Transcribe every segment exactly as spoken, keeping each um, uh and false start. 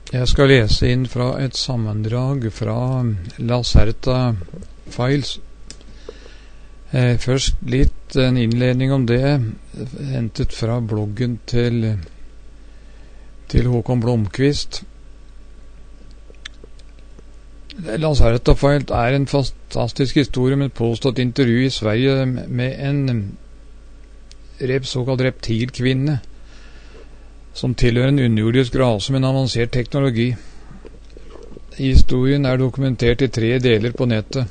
Jeg skal lese inn fra et sammendrag fra Lacerta Files. Eh, først litt en innledning om det, hentet fra bloggen til, til Håkon Blomqvist. Lacerta Files er en fantastisk historie med et påstått intervju i Sverige med en rep, såkalt reptilkvinne, som tilhører en underjordisk rase med en avansert teknologi. Historien er dokumentert i tre deler på nettet.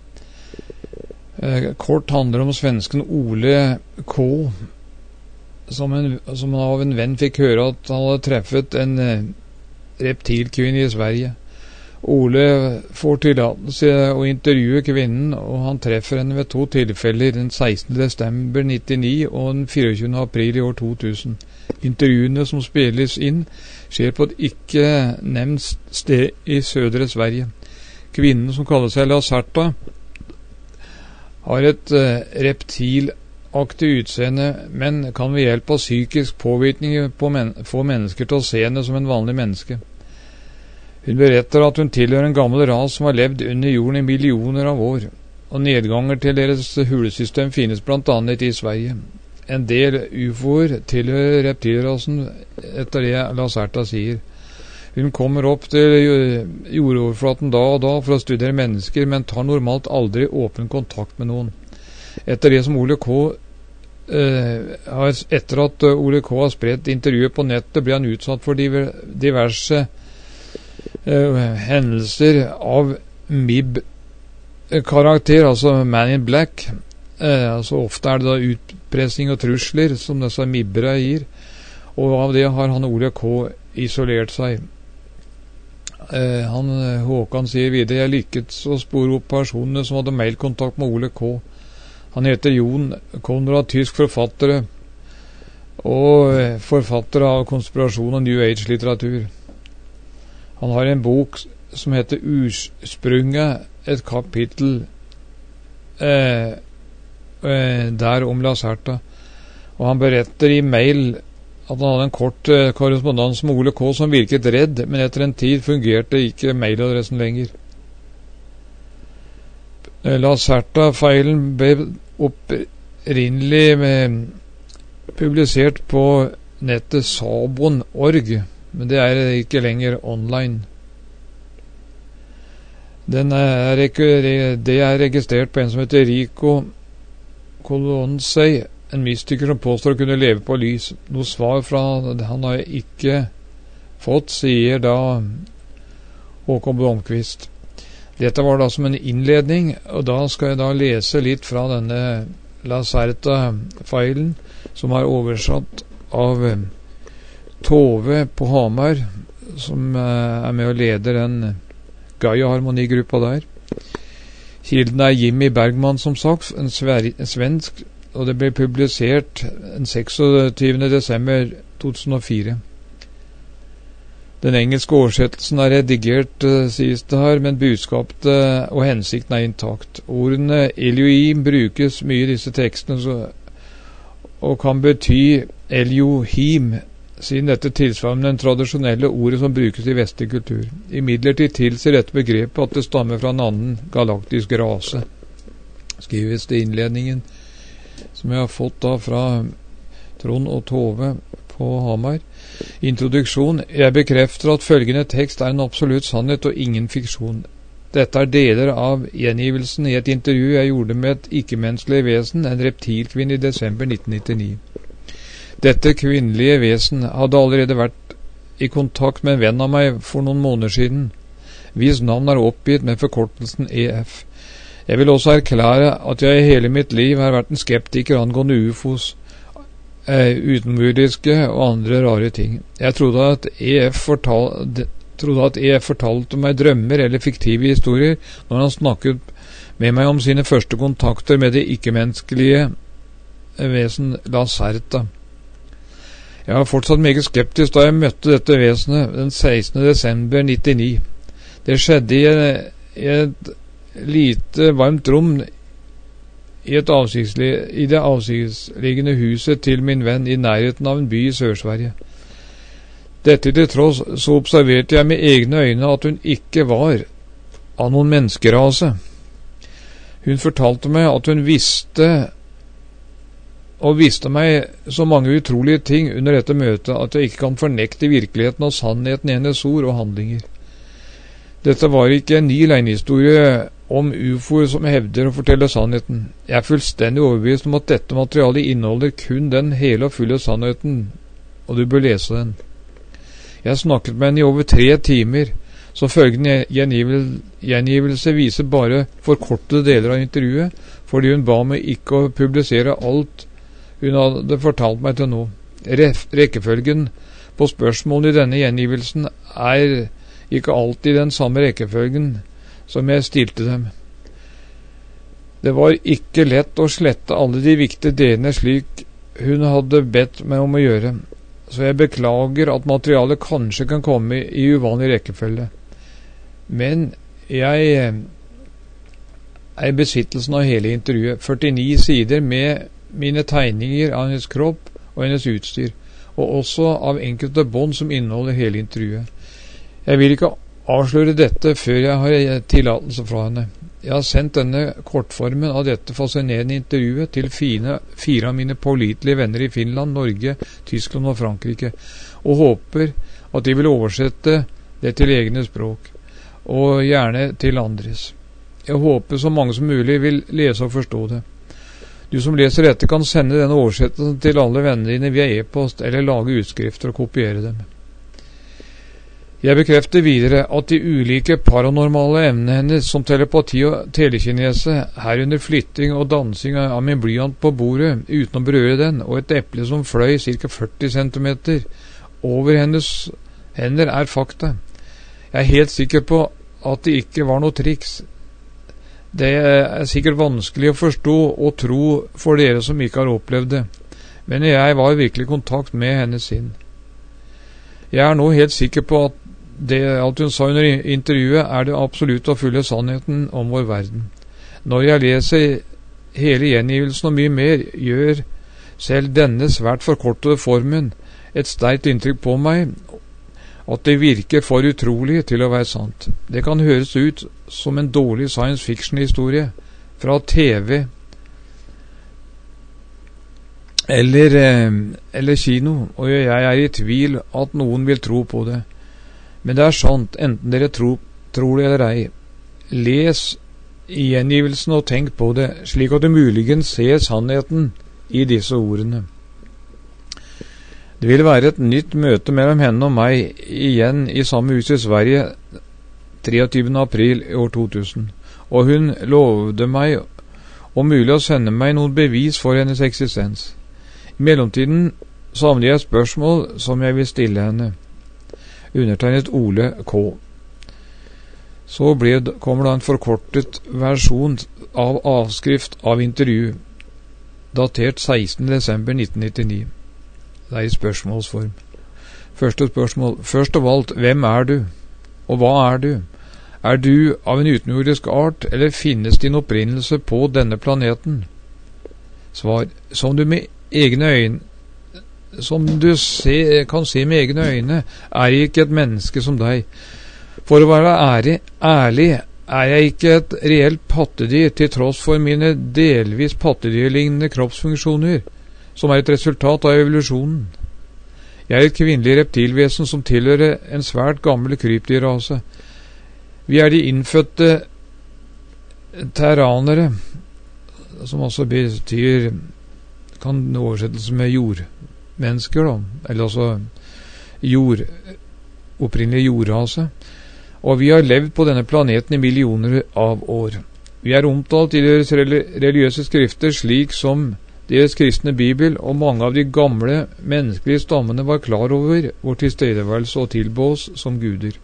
Eh, kort handler om svensken Ole K, som, en, som av en venn fikk høre at han hadde treffet en eh, reptilkvinne i Sverige. Ole får tillatelse å intervjue kvinnen, og han treffer henne ved to tilfeller, den sekstende desember nittini og den fireogtyvende april i år to tusen. Intervjuene som spilles inn skjer på et ikke nevnt sted i sødre Sverige. Kvinnen, som kaller seg Lacerta, har et uh, reptilaktig utseende, men kan ved hjelp av psykisk påvirkning på men- få mennesker til å se henne som en vanlig menneske. Hun beretter at hun tilhører en gammel ras som har levd under jorden i millioner av år, og nedganger til deres hulesystem finnes blant annet i Sverige. En del ufoer tilhører reptilrasen, etter det Lacerta sier. Hun kommer opp til jordoverflaten da og da for å studere mennesker, men tar normalt aldri åpen kontakt med noen. Etter det som Ole K eh, har, etter at Ole K har spredt intervjuet på nettet, blir han utsatt for diverse Uh, hendelser av M I B-karakter, altså Man in Black. Uh, altså ofte er det da utpressing og trusler som disse M I B-ere gir, og av det har han Ole K isolert seg. Uh, han, Håkan sier videre: jeg lykket å spore opp personene som hadde mailkontakt med Ole K. Han heter Jon Konrad, tysk forfattere og forfatter av konspirasjon og New Age-litteratur. Han har en bok som heter Ursprunget, et kapittel eh, eh, der om Lacerta. Og han beretter i mail at han hadde en kort eh, korrespondans med Ole K som virket redd, men etter en tid fungerte ikke mailadressen lenger. Eh, Lacerta-feilen ble opprinnelig med, publisert på nettet sabon punktum org, men det er ikke lenger online. Den er, det er registrert på en som heter Rico Colonsei, en mystiker som påstår å kunne leve på lys. Noe svar fra han har jeg ikke fått, sier da Håkon Blomqvist. Dette var da som en innledning, og da skal jeg da lese litt fra denne Lacerta-filen, som er oversatt av Tove på Hamar, som uh, er med og leder den Gaia-harmonigruppa der. Kilden er Jimmy Bergman, som sagt, en, sver- en svensk, og det ble publisert den seksogtyvende desember to tusen og fire. Den engelske oversettelsen er redigert, uh, sies det her, men budskapet uh, og hensikten er intakt. Ordene Elohim brukes mye i disse tekstene, så, og kan bety Elohim, siden dette tilsvarer den tradisjonelle ordet som brukes i vestlig kultur. Imidlertid tilsier dette begrepet at det stammer fra en annen galaktisk rase. Skrives det i innledningen, som jeg har fått da fra Trond og Tove på Hamar. Introduksjon. Jeg bekrefter at følgende tekst er en absolutt sannhet og ingen fiksjon. Dette er deler av gjengivelsen i et intervju jeg gjorde med et ikke-menneskelig vesen, en reptilkvinne i desember nitten nittini. Dette kvinnelige vesen hadde allerede vært i kontakt med en venn av meg for noen måneder siden, hvis navn er oppgitt med forkortelsen E F. Jeg vil også erklære at jeg i hele mitt liv har vært en skeptiker angående U F Os, eh, utenbordiske og andre rare ting. Jeg trodde at E F fortalte, trodde at E F fortalte meg drømmer eller fiktive historier når han snakket med meg om sine første kontakter med det ikke-menneskelige vesen Lacerta. Jeg var fortsatt meget skeptisk da jeg møtte dette vesenet den sekstende desember nittini. Det skjedde i, i et lite varmt rom i, et i det avsiktsliggende huset til min venn i nærheten av en by i Sør-Sverige. Dette til tross så observerte jeg med egne øyne at hun ikke var av noen menneskerase. Hun fortalte meg at hun visste og visste meg så mange utrolige ting under dette møtet at jeg ikke kan fornekte virkeligheten og sannheten i hennes ord og handlinger. Dette var ikke en ny løgnhistorie om ufoer som hevder å fortelle sannheten. Jeg er fullstendig overbevist om at dette materialet inneholder kun den hele og fulle sannheten, og du bør lese den. Jeg snakket med henne i over tre timer, så følgende gjengivelse viser bare forkortede deler av intervjuet, fordi hun ba meg ikke å publisere alt hun hadde fortalt meg til nå. Rekkefølgen på spørsmålene i denne gjengivelsen er ikke alltid den samme rekkefølgen som jeg stilte dem. Det var ikke lett å slette alle de viktige delene slik hun hadde bedt meg om å gjøre, så jeg beklager at materialet kanskje kan komme i uvanlig rekkefølge. Men jeg er i besittelsen av hele intervjuet, førtini sider med mine tegninger av hennes kropp og hennes utstyr, og også av enkelte bånd som inneholder hele intervjuet. Jeg vil ikke avsløre dette før jeg har tillatelse fra henne. Jeg har sendt denne kortformen av dette fascinerende intervjuet til fine, fire av mine pålitelige venner i Finland, Norge, Tyskland og Frankrike, og håper at de vil oversette det til egne språk, og gjerne til andres. Jeg håper så mange som mulig vil lese og forstå det. Du som leser dette kan sende denne oversettelsen til alle vennene dine via e-post, eller lage utskrifter og kopiere dem. Jeg bekrefter videre at de ulike paranormale emnene hennes som telepati og telekinese, herunder flytting og dansing av min blyant på bordet uten å berøre den, og et eple som fløy ca. førti centimeter over hennes hender, er fakta. Jeg er helt sikker på at det ikke var noe triks. Det er sikkert vanskelig å forstå og tro for dere som ikke har opplevd det, men jeg var virkelig i kontakt med hennes sinn. Jeg er nå helt sikker på at det alt hun sa under intervjuet er det absolutt og fulle sannheten om vår verden. Når jeg leser hele gjengivelsen og mye mer, gjør selv denne svært forkortede formen et sterkt inntrykk på meg at det virker for utrolig til å være sant. Det kan høres ut som en dårlig science fiction-historie fra T V eller, eller kino, og jeg er i tvil at noen vil tro på det. Men det er sant, enten dere tro, tror det eller ei. Les gjengivelsen og tenk på det, slik at du muligens ser sannheten i disse ordene. Det vil være et nytt møte mellom henne og meg igjen i samme hus i Sverige treogtyvende april i år to tusen, og hun lovde meg om mulig å sende meg noen bevis for hennes eksistens. I mellomtiden samler jeg spørsmål som jeg vil stille henne. Undertegnet Ole K. Så ble, kommer da en forkortet versjon av avskrift av intervju, datert sekstende desember nitten nittini. Det er i spørsmålsform. Første spørsmål. Først av alt, hvem er du? Og hva er du? Er du av en utenjordisk art, eller finnes din opprinnelse på denne planeten? Svar. Som du med egne øyne Som du se, kan se med egne øyne, er jeg ikke et menneske som deg. For å være ærlig, ærlig er jeg ikke et reelt pattedyr, til tross for mine delvis pattedyrlignende kroppsfunksjoner, som er et resultat av evolusjonen. Jeg er et kvinnelig reptilvesen som tilhører en svært gammel krypdyrrase. Vi er de innfødte terranere, som også betyr, kan oversettes med jord. Mennesker da, eller altså jord, opprinnelig jordrase, og vi har levd på denne planeten i millioner av år. Vi er omtalt i deres religiøse skrifter slik som deres kristne bibel, og mange av de gamle menneskelige stammene var klar over vår tilstedeværelse og tilbås som guder.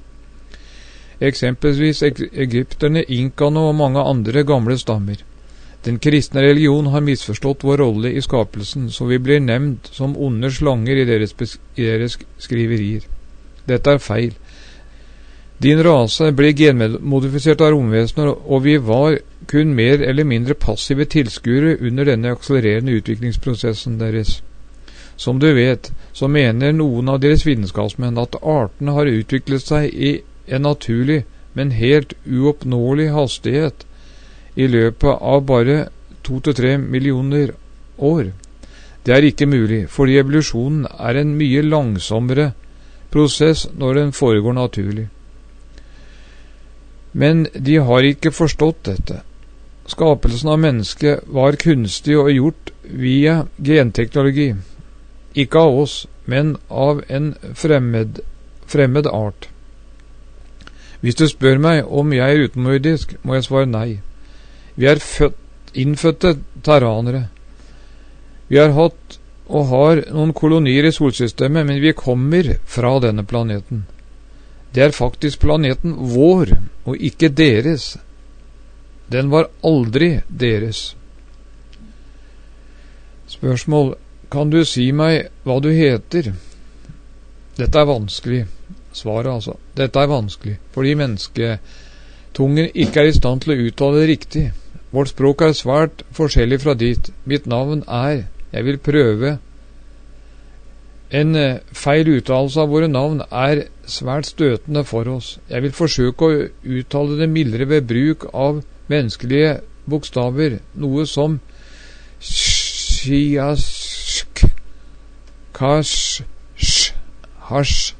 Eksempelvis egypterne, inkaene og mange andre gamle stammer. Den kristne religion har misforstått vår rolle i skapelsen, så vi blir nevnt som onde slanger i deres, i deres skriverier. Dette er feil. Din rase ble genmodifisert av romvesener, og vi var kun mer eller mindre passive tilskuere under denne akselererende utviklingsprosessen deres. Som du vet, så mener noen av deres vitenskapsmenn at artene har utviklet seg i en naturlig, men helt uoppnåelig hastighet i løpet av bare to til tre millioner år. Det er ikke mulig, fordi evolusjonen er en mye langsommere prosess når den foregår naturlig. Men de har ikke forstått dette. Skapelsen av mennesket var kunstig og gjort via genteknologi. Ikke av oss, men av en fremmed, fremmed art. Hvis du spør meg om jeg er utenmordisk, må jeg svare nei. Vi er født, innfødte terranere. Vi har hatt og har noen kolonier i solsystemet, men vi kommer fra denne planeten. Det er faktisk planeten vår, og ikke deres. Den var aldri deres. Spørsmål: kan du si meg hva du heter? Dette er vanskelig. Svaret altså. Dette er vanskelig, fordi mennesketungen ikke er i stand til å uttale det riktig. Vårt språk er svært forskjellig fra ditt. Mitt navn er, jeg vil prøve. En feil uttalelse av våre navn er svært støtende for oss. Jeg vil forsøke å uttale det mildere ved bruk av menneskelige bokstaver, noe som sjiask, kash, sh, hasj.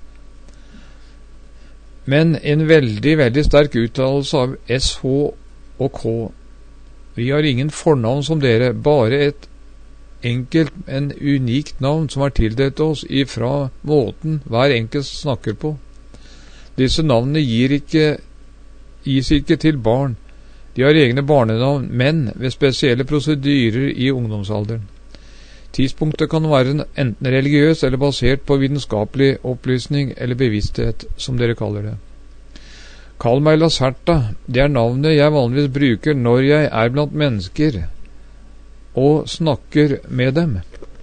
Men en veldig, veldig sterk uttalelse av S, H og K. Vi har ingen fornavn som dere, bare et enkelt, en unikt navn som er tildelt oss ifra måten hver enkelt snakker på. Disse navnene gir ikke, gis ikke til barn. De har egne barnenavn, men ved spesielle prosedyrer i ungdomsalderen. Tidspunktet kan være enten religiøs eller basert på vitenskapelig opplysning eller bevissthet, som dere kaller det. Kall meg Lacerta, det er navnet jeg vanligvis bruker når jeg er blant mennesker og snakker med dem.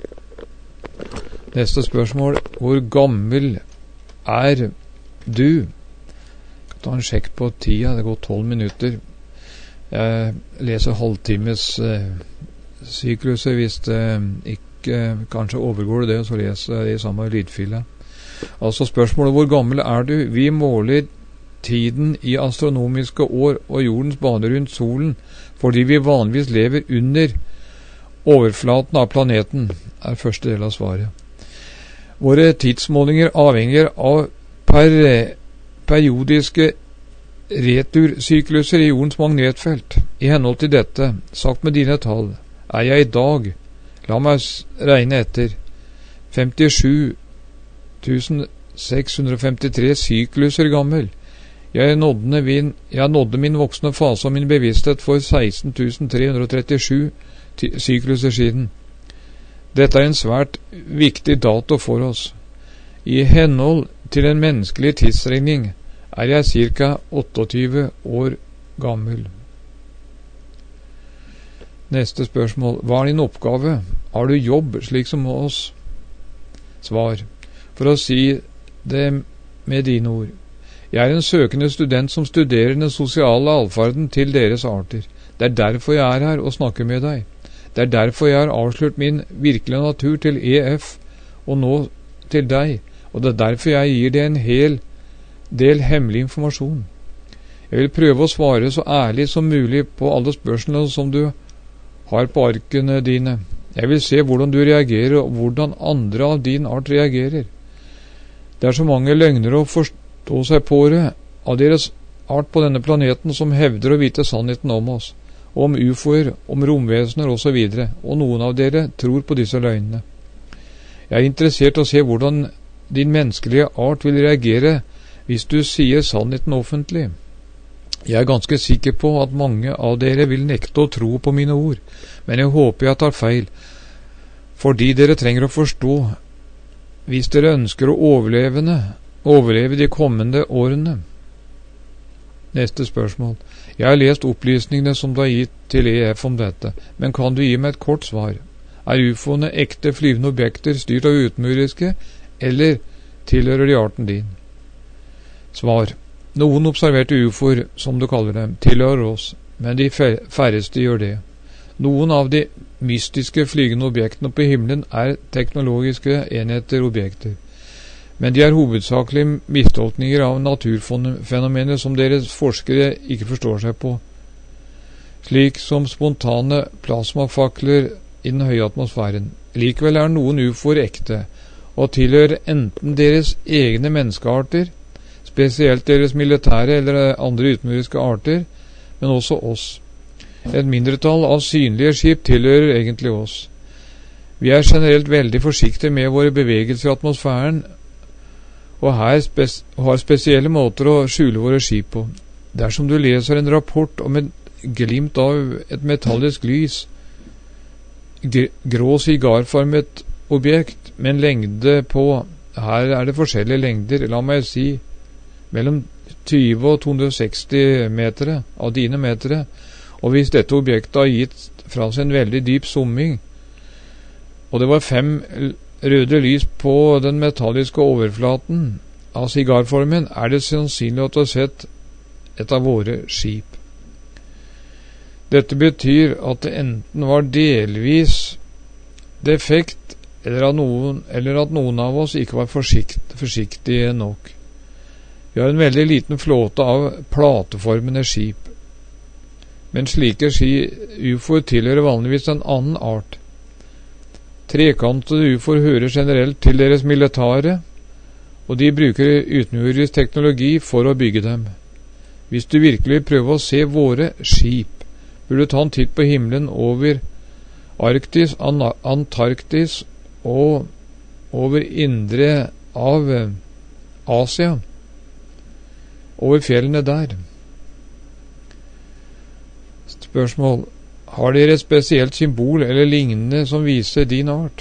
Neste spørsmål: hvor gammel er du? Jeg kan ta en sjekk på tida, det går tolv minutter. Jeg leser halvtimes eh, sykluser. Hvis det ikke kanskje overgår det, så leser jeg det i samme lydfile. Altså spørsmålet: hvor gammel er du? Vi måler tiden i astronomiske år og jordens bane rundt solen, fordi vi vanligvis lever under overflaten av planeten, er første del av svaret. Våre tidsmålinger avhenger av per, periodiske retursykluser i jordens magnetfelt. I henhold til dette, sagt med dine tall, er jeg i dag, la meg regne etter, femtisju tusen seks hundre femtitre sykluser gammel. Jeg nådde, min, jeg nådde min voksne fase av min bevissthet for seksten tusen tre hundre trettisju sykluser siden. Dette er en svært viktig dato for oss. I henhold til en menneskelig tidsregning er jeg ca. otteogtyve år gammel. Neste spørsmål: hva er din oppgave? Har du jobb slik som oss? Svar: for å si det med dine ord. Jeg er en søkende student som studerer den sosiale atferden til deres arter. Det er derfor jeg er her og snakker med deg. Det er derfor jeg har avslørt min virkelige natur til E F, og nå til deg, og det er derfor jeg gir deg en hel del hemmelig informasjon. Jeg vil prøve å svare så ærlig som mulig på alle spørsmålene som du har på arkene dine. Jeg vil se hvordan du reagerer, og hvordan andre av din art reagerer. Det er så mange løgner å forstå seg på det av deres art på denne planeten som hevder å vite sannheten om oss, om U F O-er, om romvesener og så videre, og noen av dere tror på disse løgnene. Jeg er interessert i å se hvordan din menneskelige art vil reagere hvis du sier sannheten offentlig. Jeg er ganske sikker på at mange av dere vil nekte å tro på mine ord, men jeg håper jeg tar feil, fordi dere trenger å forstå, hvis dere ønsker å overleve, overleve de kommende årene. Neste spørsmål: jeg har lest opplysningene som du har gitt til E F om dette, men kan du gi meg et kort svar? Er U F O-ene ekte flyvende objekter styrt av utenmuriske, eller tilhører de arten din? Svar: noen observerte U F O-er, som du kaller dem, tilhører oss, men de færreste gjør det. Noen av de mystiske flygende objektene på himmelen er teknologiske enheter objekter, men de er hovedsakelig mistolkninger av naturfenomener som deres forskere ikke forstår seg på, slik som spontane plasmafakler i den høye atmosfæren. Likevel er noen ufoer ekte, og tilhører enten deres egne menneskearter, spesielt deres militære eller andre utenriske arter, men også oss. Et mindretall av synlige skip tilhører egentlig oss. Vi er generelt veldig forsiktige med våre bevegelser i atmosfæren, og her spes har spesielle måter å skjule våre skip på. Dersom du leser en rapport om et glimt av et metallisk lys, grå sigarformet objekt med en lengde på, her er det forskjellige lengder, la meg si, mellom tyve og to hundre og seksti meter av dine meter, og hvis dette objektet har gitt fra seg en veldig dyp summing, og det var fem røde lys på den metalliske overflaten av sigarformen, er det sannsynlig at du har sett et av våre skip. Dette betyr at det enten var delvis defekt, eller at noen, eller at noen av oss ikke var forsikt, forsiktige nok. Vi har en veldig liten flåte av plateformende skip, men slike ufoer tilhører vanligvis en annen art. Trekantede ufoer hører generelt til deres militære, og de bruker utenjordisk teknologi for å bygge dem. Hvis du virkelig prøver å se våre skip, burde du ta en titt på himmelen over Arktis, Antarktis og over indre av Asia, over fjellene der. Spørsmål: har dere et spesielt symbol eller lignende som viser din art?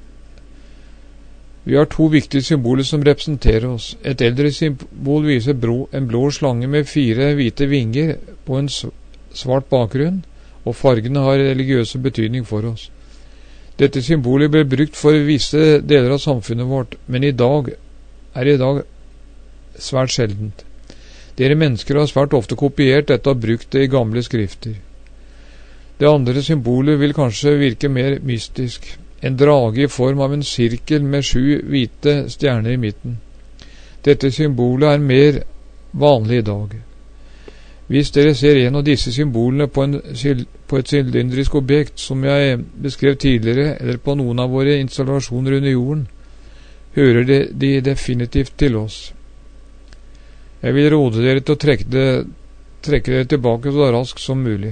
Vi har to viktige symboler som representerer oss. Et eldre symbol viser blå, en blå slange med fire hvite vinger på en svart bakgrunn, og fargene har religiøse betydning for oss. Dette symbolet ble brukt for visse deler av samfunnet vårt, men i dag er i dag svært sjeldent. Dere mennesker har svært ofte kopiert dette og brukt det i gamle skrifter. Det andre symbolet vil kanskje virke mer mystisk. En drage i form av en sirkel med sju hvite stjerner i midten. Dette symbolet er mer vanlig i dag. Hvis dere ser en av disse symbolene på, en, på et sylindrisk objekt, som jeg beskrev tidligere, eller på noen av våre installasjoner under jorden, hører de, de definitivt til oss. Jeg vil råde dere til å trekke, det, trekke dere tilbake så raskt som mulig.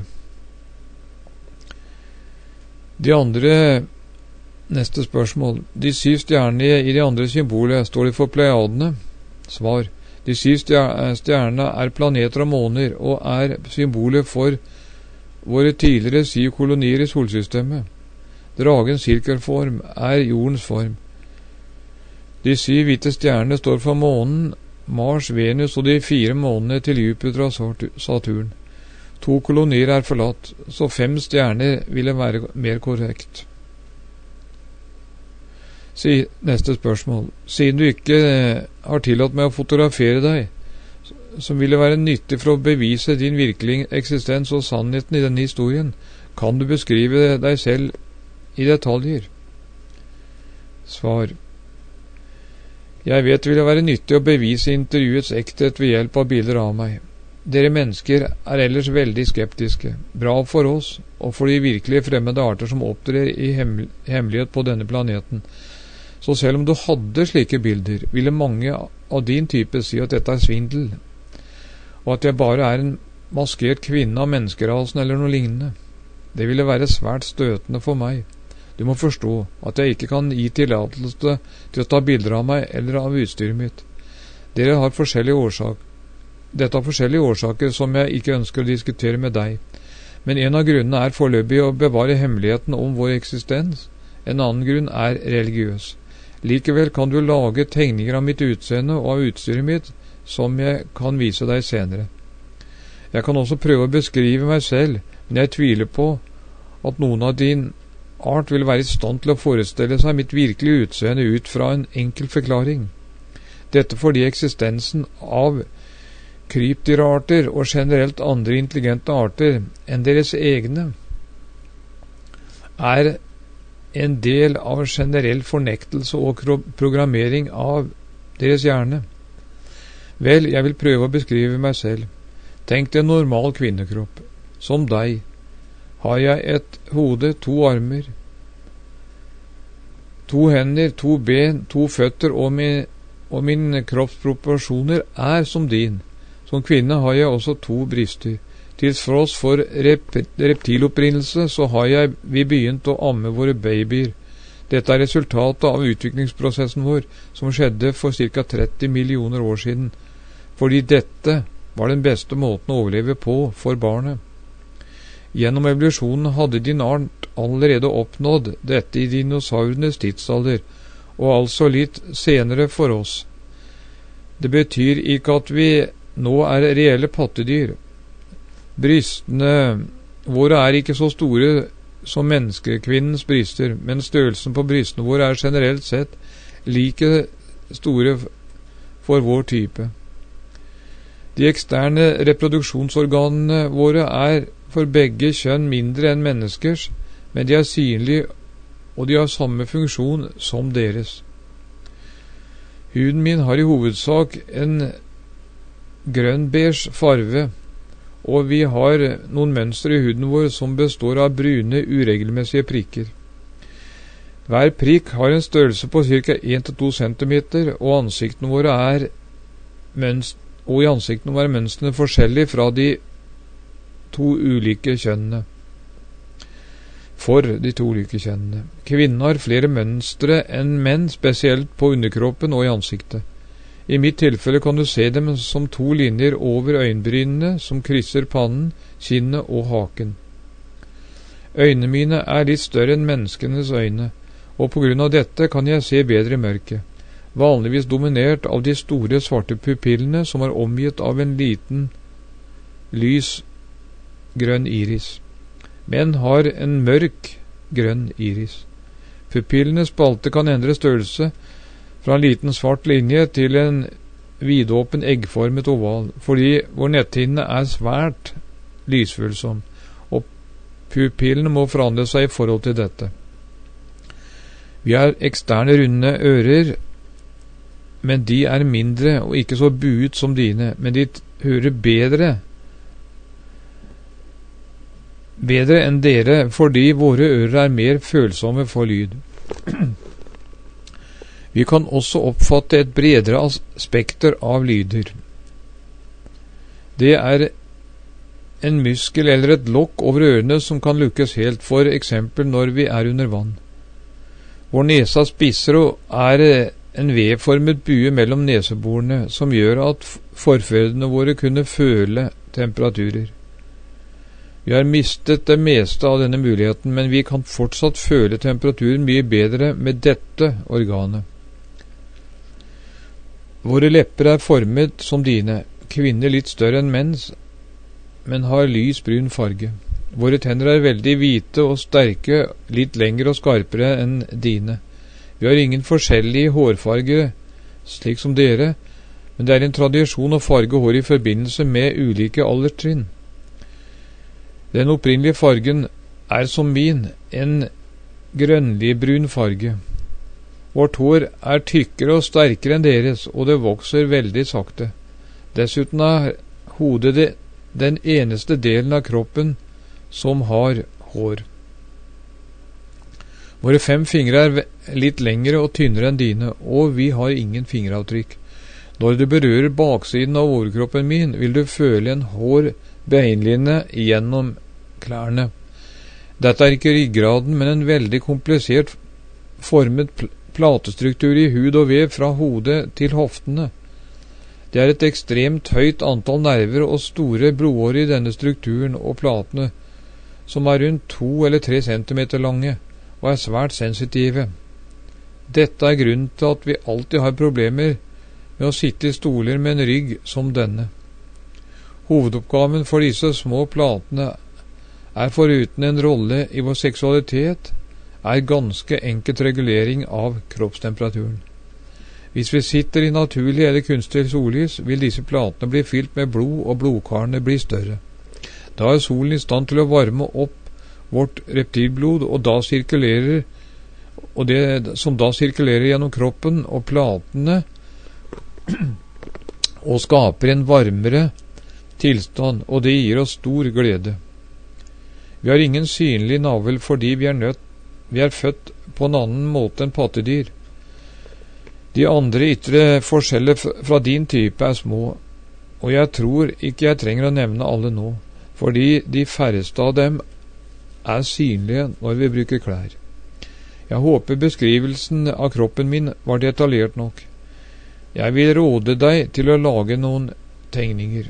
De andre, neste spørsmål. De syv stjernene i de andre symbolet, står det for Pleiadene? Svar. De syv stjernene er planeter og måner, og er symbolet for våre tidligere syv kolonier i solsystemet. Dragens sirkelform er jordens form. De syv hvite stjernene står for månen, Mars, Venus og de fire månene til Jupiter og Saturn. To kolonier er forlatt, så fem stjerner ville være mer korrekt. Si, neste spørsmål. Siden du ikke har tillatt meg å fotografere deg, som ville være nyttig for å bevise din virkelige eksistens og sannheten i denne historien, kan du beskrive deg selv i detaljer? Svar. Jeg vet det ville være nyttig å bevise intervjuets ekthet ved hjelp av bilder av meg. Dere mennesker er ellers veldig skeptiske. Bra for oss, og for de virkelig fremmede arter som opptrer i hemmelighet på denne planeten. Så selv om du hadde slike bilder, ville mange av din type si at dette er svindel, og at jeg bare er en maskert kvinne av menneskerasen eller noe lignende. Det ville være svært støtende for meg. Du må forstå at jeg ikke kan gi tillatelse til å ta bilder av meg eller av utstyret mitt. Dere har forskjellige årsaker. Dette har forskjellige årsaker som jeg ikke ønsker å diskutere med deg, men en av grunnene er foreløpig å bevare hemmeligheten om vår eksistens. En annen grunn er religiøs. Likevel kan du lage tegninger av mitt utseende og av utstyret mitt som jeg kan vise deg senere. Jeg kan også prøve å beskrive meg selv, men jeg tviler på at noen av din art vil være i stand til å forestille seg mitt virkelige utseende ut fra en enkel forklaring. Dette fordi eksistensen av krypdyrarter og generelt andre intelligente arter enn deres egne er en del av generell fornektelse og programmering av deres hjerne. Vel, jeg vil prøve å beskrive meg selv. Tenk deg en normal kvinnekropp. Som deg har jeg et hode, to armer, to hender, to ben, to føtter, og min, og min kroppsproporsjoner er som din. Som kvinne har jeg også to bryster. Til tross for rep reptilopprinnelse så har jeg, vi begynt å amme våre babyer. Dette er resultatet av utviklingsprosessen vår, som skjedde for ca. tretti millioner år siden, fordi dette var den beste måten å overleve på for barnet. Gjennom evolusjonen hadde din art allerede oppnådd dette i dinosaurenes tidsalder, og altså litt senere for oss. Det betyr ikke at vi nå er reelle pattedyr. Brystene våre er ikke så store som menneskekvinnens bryster, men størrelsen på brystene våre er generelt sett like store for vår type. De eksterne reproduksjonsorganene våre er for begge kjønn mindre enn menneskers, men de er synlige, og de har samme funksjon som deres. Huden min har i hovedsak en grønn-beige farve, og vi har noen mønstre i huden vår som består av brune, uregelmessige prikker. Hver prikk har en størrelse på ca. én til to centimeter, og ansiktene våre er mønst og i ansiktene våre er mønstrene forskjellige fra de to ulike kjønnene. For de to ulike kjønnene. Kvinnen har flere mønstre enn menn, spesielt på underkroppen og i ansiktet. I mitt tilfelle kan du se dem som to linjer over øyenbrynene som krysser pannen, kinnet og haken. Øynene mine er litt større enn menneskenes øyne, og på grunn av dette kan jeg se bedre i mørket, vanligvis dominert av de store svarte pupillene som er omgitt av en liten, lys, grønn iris, men har en mørk, grønn iris. Pupillenes spalte kan endre størrelse fra en liten svart linje til en vidåpen eggformet oval, fordi vår netthinne er svært lysfølsom, og pupillene må forandre seg i forhold til dette. Vi har eksterne runde ører, men de er mindre og ikke så buet som dine, men de hører bedre bedre enn dere, fordi våre ører er mer følsomme for lyd. Vi kan også oppfatte et bredere spekter av lyder. Det er en muskel eller et lokk over ørene som kan lukkes helt, for eksempel når vi er under vann. Vår nesa spisser og er en V-formet bue mellom neseborene som gjør at forfedrene våre kunne føle temperaturer. Vi har mistet det meste av denne muligheten, men vi kan fortsatt føle temperaturen mye bedre med dette organet. Våre lepper er formet som dine, kvinner litt større enn menns, men har lys brun farge. Våre tenner er veldig hvite og sterke, litt lengre og skarpere enn dine. Vi har ingen forskjellige hårfarger, slik som dere, men det er en tradisjon å farge hår i forbindelse med ulike alderstrinn. Den opprinnelige fargen er som min, en grønnlig-brun farge. Vårt hår er tykkere og sterkere enn deres, og det vokser veldig sakte. Dessuten er hodet det, den eneste delen av kroppen som har hår. Våre fem fingre er litt lengre og tynnere enn dine, og vi har ingen fingeravtrykk. Når du berører baksiden av overkroppen min, vil du føle en hår beinlinje gjennom klærne. Dette er ikke ryggraden, men en veldig komplisert formet pl platestruktur i hud og vev fra hodet til hoftene. Det er et ekstremt høyt antall nerver og store blodårer i denne strukturen og platene, som er rundt to eller tre centimeter lange, og er svært sensitive. Dette er grunnen til at vi alltid har problemer med å sitte i stoler med en rygg som denne. Hovedoppgaven for disse små platene er foruten en rolle i vår seksualitet, er ganske enkelt regulering av kroppstemperaturen. Hvis vi sitter i naturlig eller kunstig sollys, vil disse platene bli fylt med blod, og blodkarene bli større. Da er solen i stand til å varme opp vårt reptilblod, og da sirkulerer og det som da sirkulerer gjennom kroppen og platene og skaper en varmere tilstand, og det gir oss stor glede. Vi har ingen synlig navel fordi vi er nødt vi er født på en annen måte enn pattedyr. De andre ytre forskjeller fra din type er små, og jeg tror ikke jeg trenger å nevne alle nå, fordi de færreste av dem er synlige når vi bruker klær. Jeg håper beskrivelsen av kroppen min var detaljert nok. Jeg vil råde deg til å lage noen tegninger.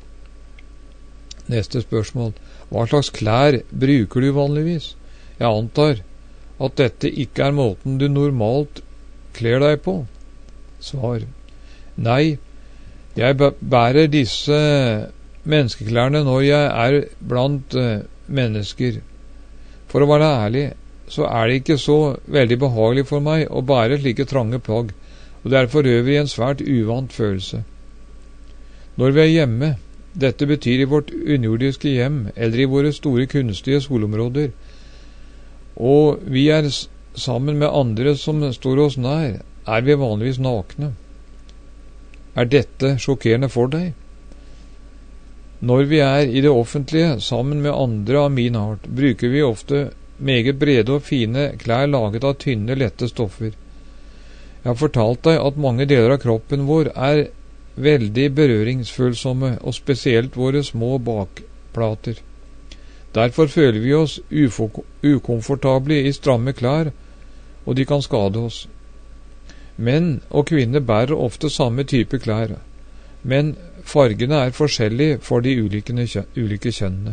Neste spørsmål. Hva slags klær bruker du vanligvis? Jeg antar at dette ikke er måten du normalt kler deg på. Svar. Nei, jeg bærer disse menneskeklærne når jeg er blant mennesker. For å være ærlig, så er det ikke så veldig behagelig for meg å bære slike trange plagg, og det er for øvrig en svært uvant følelse. Når vi er hjemme, dette betyr i vårt underjordiske hjem, eller i våre store kunstige solområder, og vi er sammen med andre som står oss nær, er vi vanligvis nakne. Er dette sjokkerende for deg? Når vi er i det offentlige sammen med andre av min art, bruker vi ofte meget brede og fine klær laget av tynne, lette stoffer. Jeg har fortalt deg at mange deler av kroppen vår er veldig berøringsfølsomme, og spesielt våre små bakplater. Derfor føler vi oss ukomfortable i stramme klær, og de kan skade oss. Menn og kvinner bærer ofte samme type klær, men fargene er forskjellige for de ulike kjønnene.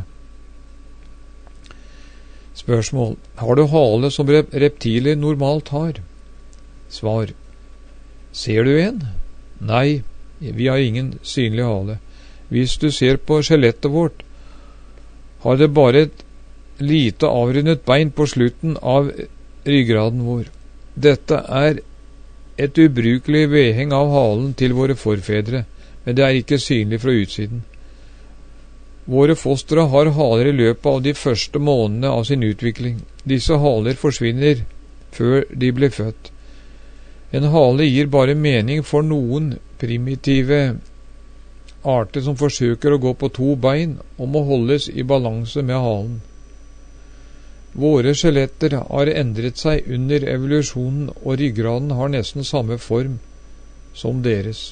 Spørsmål. Har du hale som reptiler normalt har? Svar. Ser du en? Nei, vi har ingen synlig hale. Hvis du ser på skjelettet vårt, har det bare et lite avrundet bein på slutten av ryggraden vår. Dette er et ubrukelig vedheng av halen til våre forfedre, men det er ikke synlig fra utsiden. Våre fostre har haler i løpet av de første månedene av sin utvikling. Disse haler forsvinner før de blir født. En hale gir bare mening for noen primitive arter som forsøker å gå på to bein og må holdes i balanse med halen. Våre skjeletter har endret seg under evolusjonen, og ryggraden har nesten samme form som deres.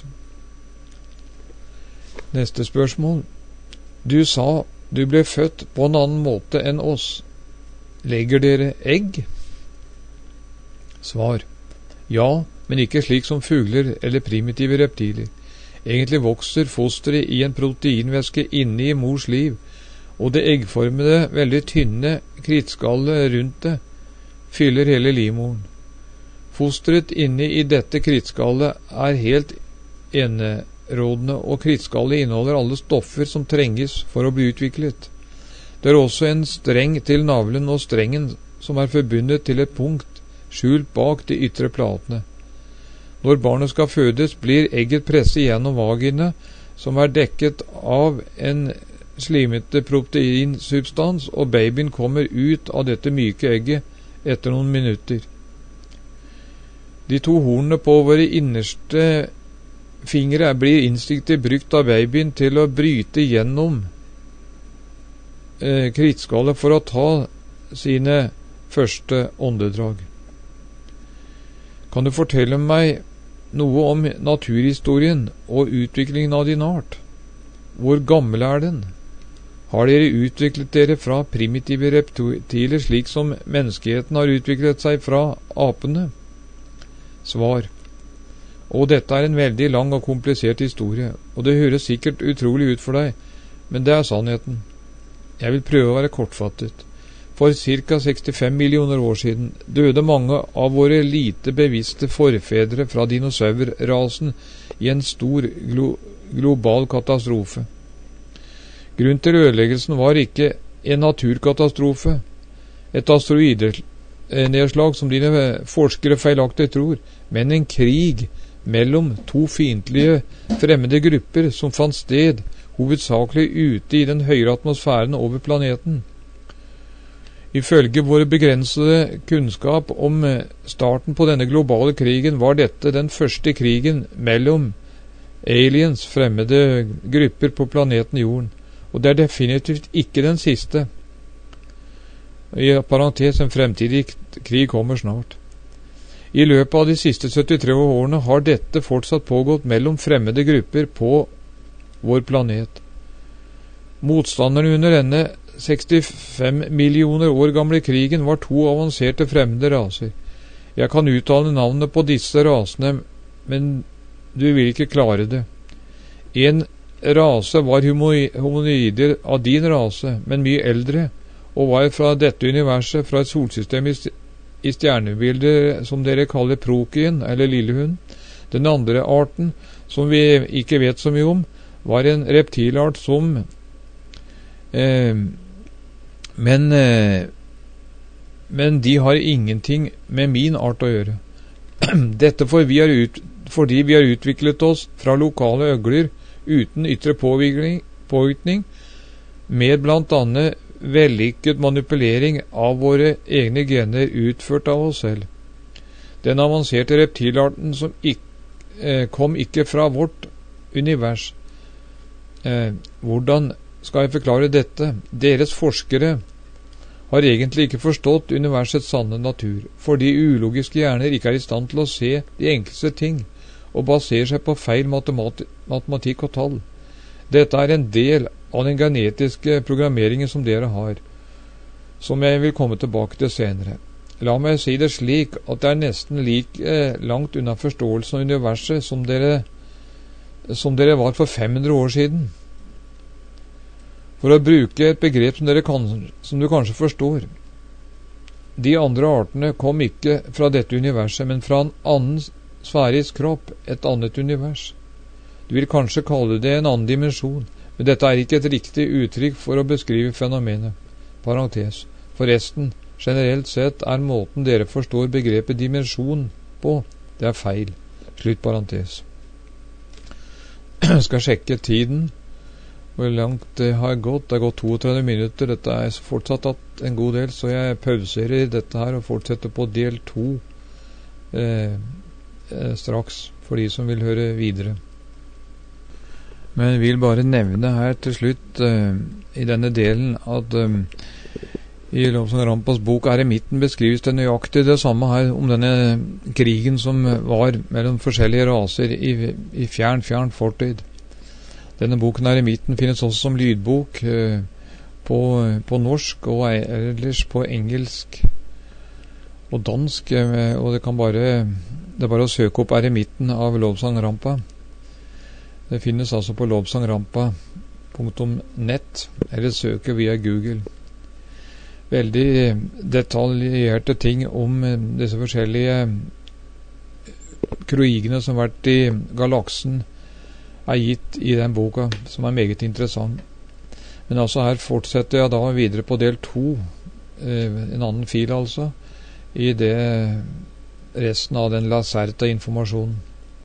Neste spørsmål. Du sa du ble født på en annen måte enn oss. Legger dere egg? Svar. Ja, men ikke slik som fugler eller primitive reptiler. Egentlig vokser fosteret i en proteinvæske inne i mors liv, og det eggformede, veldig tynne krittskallet rundt det fyller hele livmoren. Fosteret inne i dette krittskallet er helt enerådende, og krittskallet inneholder alle stoffer som trenges for å bli utviklet. Det er også en streng til navlen og strengen som er forbundet til et punkt skjult bak de ytre platene. Når barnet skal fødes, blir egget presset gjennom vagina, som er dekket av en slimete proteinsubstans, og babyen kommer ut av dette myke egget etter noen minutter. De to hornene på våre innerste fingre blir instinktivt brukt av babyen til å bryte gjennom eh, krittskallet for å ta sine første åndedrag. Kan du fortelle meg noe om naturhistorien og utviklingen av din art? Hvor gammel er den? Har dere utviklet dere fra primitive reptiler slik som menneskeheten har utviklet seg fra apene? Svar. Og dette er en veldig lang og komplisert historie, og det høres sikkert utrolig ut for deg, men det er sannheten. Jeg vil prøve å være kortfattet. For ca. sekstifem millioner år siden døde mange av våre lite bevisste forfedre fra dinosaurrasen i en stor glo global katastrofe. Grunnen til ødeleggelsen var ikke en naturkatastrofe, et asteroidenedslag som dine forskere feilaktig tror, men en krig mellom to fiendtlige fremmede grupper som fant sted hovedsakelig ute i den høyere atmosfæren over planeten. Ifølge våre begrensede kunnskap om starten på denne globale krigen var dette den første krigen mellom aliens, fremmede grupper på planeten Jorden. Og det er definitivt ikke den siste. I parentes, en fremtidig krig kommer snart. I løpet av de siste syttitre årene har dette fortsatt pågått mellom fremmede grupper på vår planet. Motstanderne under denne sekstifem millioner år gamle krigen var to avanserte fremmede raser. Jeg kan uttale navnet på disse rasene, men du vil ikke klare det. En rase var hominoider av din rase, men mye eldre, og var fra dette universet, fra et solsystem i stjernebildet som dere kaller Prokien, eller Lillehund. Den andre arten, som vi ikke vet så mye om, var en reptilart som eh, men eh, men de har ingenting med min art å gjøre. Dette for vi ut, fordi vi har utviklet oss fra lokale øgler uten ytre påvirkning, med blant annet vellykket manipulering av våre egne gener utført av oss selv. Den avanserte reptilarten som ikke, eh, kom ikke fra vårt univers. Eh, hvordan skal jeg forklare dette? Deres forskere har egentlig ikke forstått universets sanne natur, fordi ulogiske hjerner ikke er i stand til å se de enkleste ting, og baserer seg på feil matematik, matematikk og tall. Dette er en del av den genetiske programmeringen som dere har, som jeg vil komme tilbake til senere. La meg si det slik at det er nesten like eh, langt unna forståelsen av universet som dere, som dere var for fem hundre år siden. For å bruke et begrep som, dere kan, som du kanskje forstår. De andre artene kom ikke fra dette universet, men fra en annen sfærisk kropp, et annet univers. Du vil kanskje kalle det en annen dimensjon, men dette er ikke et riktig uttrykk for å beskrive fenomenet. Parentes. Forresten, generelt sett er måten dere forstår begrepet dimensjon på, det er feil. Slutt parentes. Jeg skal sjekke tiden. Hvor langt det har gått. Det har gått trettito minutter. Dette er fortsatt tatt en god del, så jeg pauserer dette her og fortsetter på del to eh, eh, straks, for de som vil høre videre. Men jeg vil bare nevne her til slutt eh, i denne delen at eh, i Lobsang Rampas bok Eremitten beskrives det nøyaktig det samme her om denne krigen som var mellom forskjellige raser i, i fjern, fjern fortid. Denne boken Eremitten finnes også som lydbok eh, på, på norsk og ellers på engelsk og dansk, eh, og det kan bare det er bare å søke opp Eremitten av Lobsang Rampa. Det finnes altså på lobsang rampa punktum nett, eller søke via Google. Veldig detaljerte ting om disse forskjellige krigene som har vært i galaksen er gitt i den boka, som er meget interessant. Men altså her fortsetter jeg da videre på del to, eh, en annen fil altså, i det resten av den laserta informasjonen.